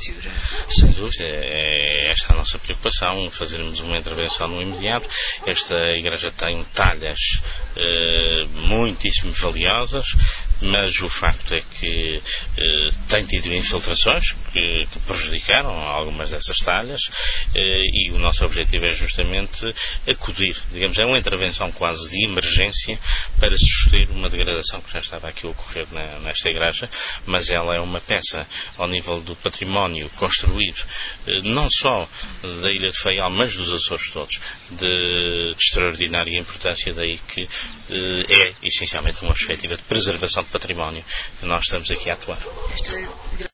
sítio? Sem dúvida, é esta a nossa preocupação, fazermos uma intervenção no imediato. Esta igreja tem talhas muitíssimo valiosas, mas o facto é que tem tido infiltrações que prejudicaram algumas dessas talhas e o nosso objetivo é justamente acudir, digamos, é uma intervenção quase de emergência para suster uma degradação que já estava aqui a ocorrer nesta igreja, mas ela é uma peça ao nível do património construído, não só da Ilha de Faial, mas dos Açores todos, de extraordinária importância, daí que é essencialmente uma perspectiva de preservação de património que nós estamos aqui a atuar.